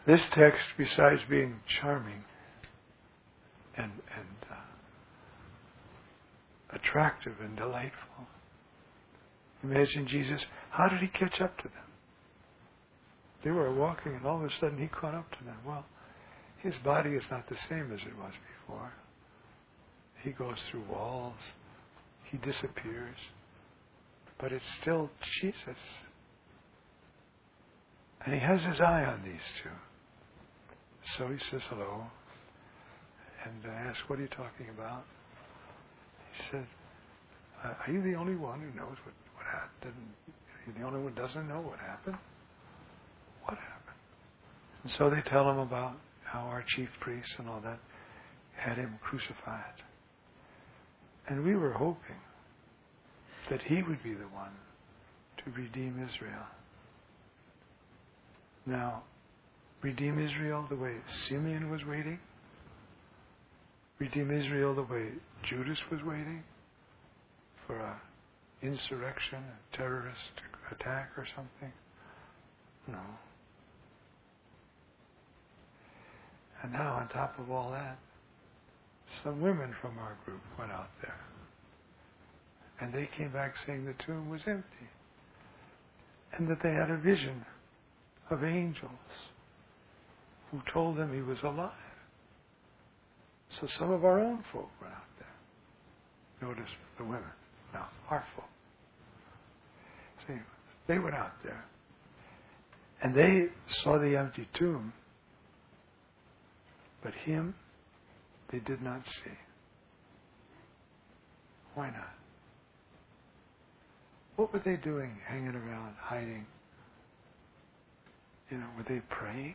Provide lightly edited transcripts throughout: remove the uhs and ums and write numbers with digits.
This text, besides being charming and attractive and delightful, imagine Jesus, how did he catch up to them? They were walking and all of a sudden he caught up to them. Well, his body is not the same as it was before. He goes through walls. He disappears. But it's still Jesus. And he has his eye on these two. So he says hello. And I ask, what are you talking about? He said, are you the only one who knows what happened? Are you the only one who doesn't know what happened? What happened? And so they tell him about how our chief priests and all that had him crucified. And we were hoping that he would be the one to redeem Israel. Now, redeem Israel the way Simeon was waiting? Redeem Israel the way Judas was waiting for an insurrection, a terrorist attack or something? No. And now, on top of all that, some women from our group went out there. And they came back saying the tomb was empty. And that they had a vision of angels who told them he was alive. So some of our own folk went out there. Notice the women. Now, our folk. See, they went out there. And they saw the empty tomb. But him, they did not see. Why not? What were they doing, hanging around, hiding? Were they praying?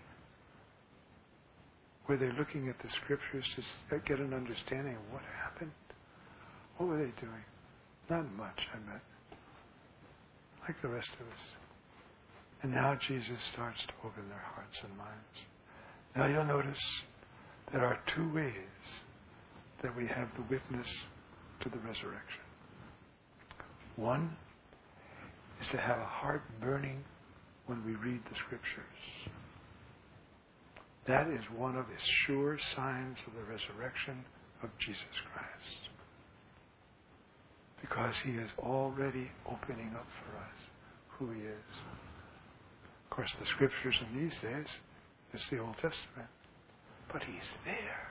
Were they looking at the scriptures to get an understanding of what happened? What were they doing? Not much, I bet. Like the rest of us. And now Jesus starts to open their hearts and minds. Now you'll notice there are two ways that we have the witness to the resurrection. One is to have a heart burning when we read the scriptures. That is one of the sure signs of the resurrection of Jesus Christ. Because he is already opening up for us who he is. Of course, the scriptures in these days is the Old Testament. But he's there.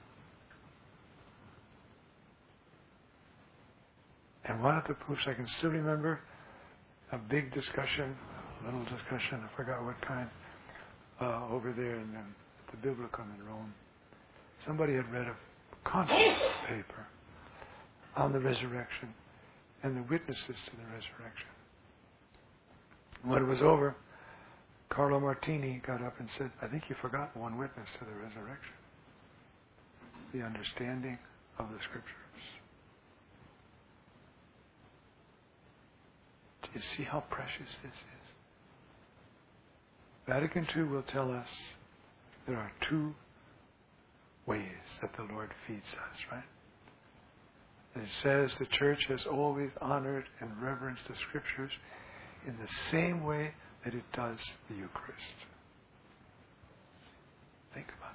And one of the proofs, I can still remember a big discussion, a little discussion, I forgot what kind, over there in the Biblicum in Rome. Somebody had read a conference paper on the resurrection and the witnesses to the resurrection. When it was over, Carlo Martini got up and said, I think you forgot one witness to the resurrection. The understanding of the scriptures. Do you see how precious this is? Vatican II will tell us there are two ways that the Lord feeds us, right? And it says the church has always honored and reverenced the scriptures in the same way that it does the Eucharist. Think about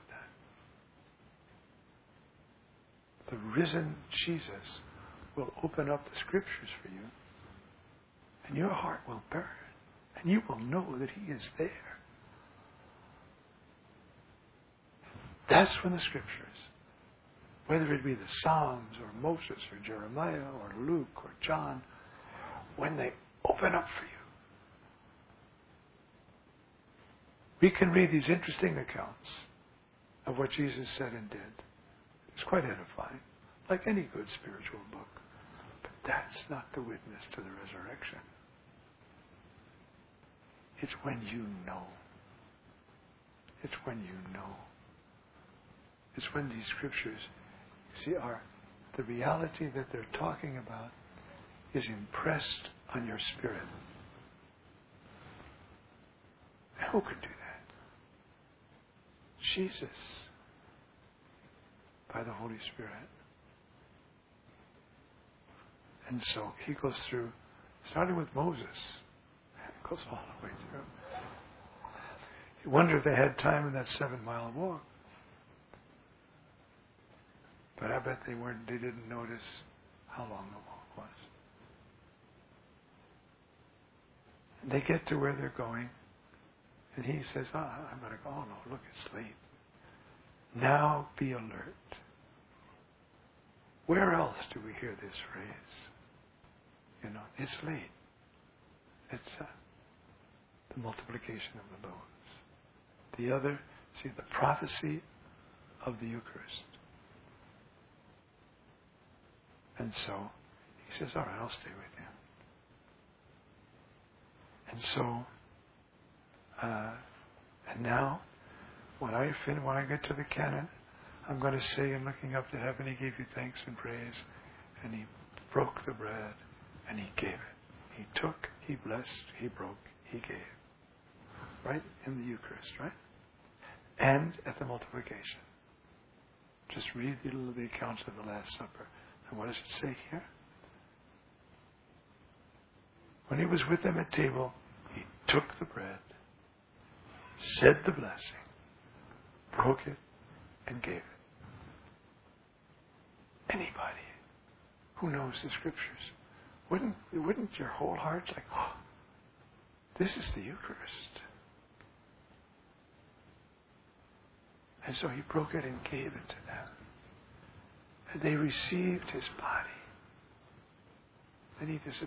that. The risen Jesus will open up the scriptures for you, and your heart will burn, and you will know that he is there. That's when the scriptures, whether it be the Psalms or Moses or Jeremiah or Luke or John, when they open up for you, we can read these interesting accounts of what Jesus said and did. It's quite edifying, like any good spiritual book. But that's not the witness to the resurrection. It's when you know. It's when you know. It's when these scriptures, you see, are the reality that they're talking about is impressed on your spirit. Who could do that? Jesus, by the Holy Spirit. And so he goes through, starting with Moses, goes all the way through. You wonder if they had time in that 7-mile walk. But I bet they didn't notice how long the walk was. And they get to where they're going, and he says, I'm going to go. Oh no, look, it's late. Now be alert. Where else do we hear this phrase? It's late. It's the multiplication of the loaves. The other, the prophecy of the Eucharist. And so he says, all right, I'll stay with you. And so, and now, when I get to the canon, I'm going to say, and looking up to heaven, he gave you thanks and praise, and he broke the bread, and he gave it. He took, he blessed, he broke, he gave. Right? In the Eucharist, right? And at the multiplication. Just read the accounts of the Last Supper. And what does it say here? When he was with them at table, he took the bread, said the blessing, broke it, and gave it. Anybody who knows the Scriptures, wouldn't your whole heart like, oh, this is the Eucharist? And so he broke it and gave it to them. And they received his body. Then he disappeared.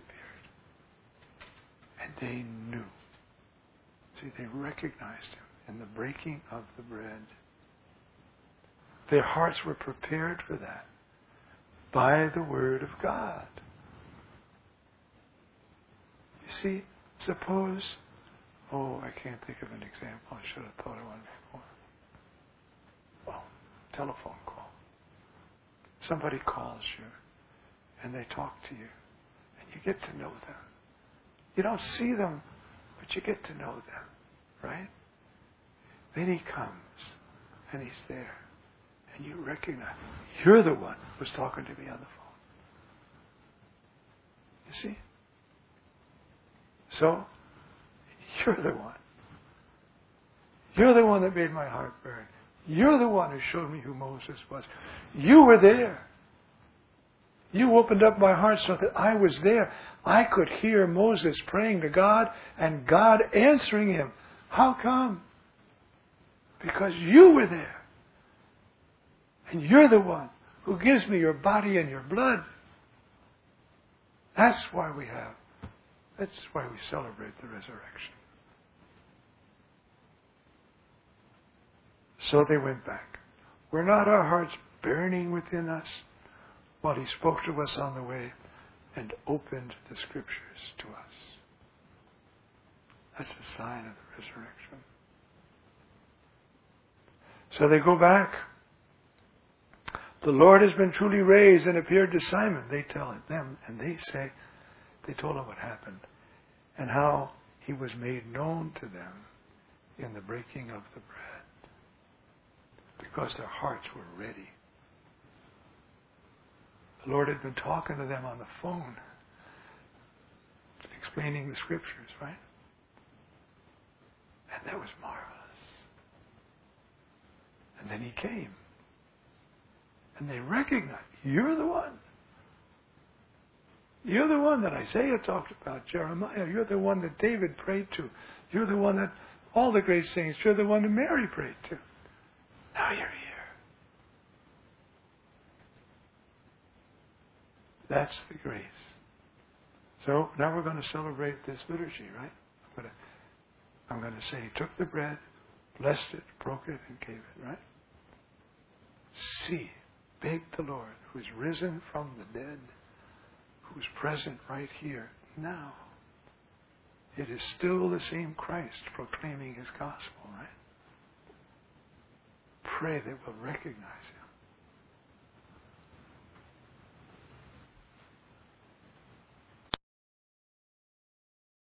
And they knew. See, they recognized him in the breaking of the bread. Their hearts were prepared for that by the Word of God. You see, suppose, I can't think of an example. I should have thought of one before. Well, telephone call. Somebody calls you, and they talk to you, and you get to know them. You don't see them, but you get to know them, right? Then he comes, and he's there, and you recognize, you're the one who's talking to me on the phone. You see? So, you're the one. You're the one that made my heart burn. You're the one who showed me who Moses was. You were there. You opened up my heart so that I was there. I could hear Moses praying to God and God answering him. How come? Because you were there. And you're the one who gives me your body and your blood. That's why we celebrate the resurrection. So they went back. Were not our hearts burning within us while he spoke to us on the way and opened the Scriptures to us? That's a sign of the resurrection. So they go back. The Lord has been truly raised and appeared to Simon. They tell it them, and they told him what happened and how he was made known to them in the breaking of the bread. Because their hearts were ready. The Lord had been talking to them on the phone, explaining the Scriptures, right? And that was marvelous. And then he came. And they recognized, you're the one. You're the one that Isaiah talked about, Jeremiah. You're the one that David prayed to. You're the one that all the great saints, you're the one that Mary prayed to. Now you're here. That's the grace. So now we're going to celebrate this liturgy, right? I'm going to say he took the bread, blessed it, broke it, and gave it, right? See, beg the Lord, who is risen from the dead, who is present right here now. It is still the same Christ proclaiming his gospel, right? Pray that we'll recognize him.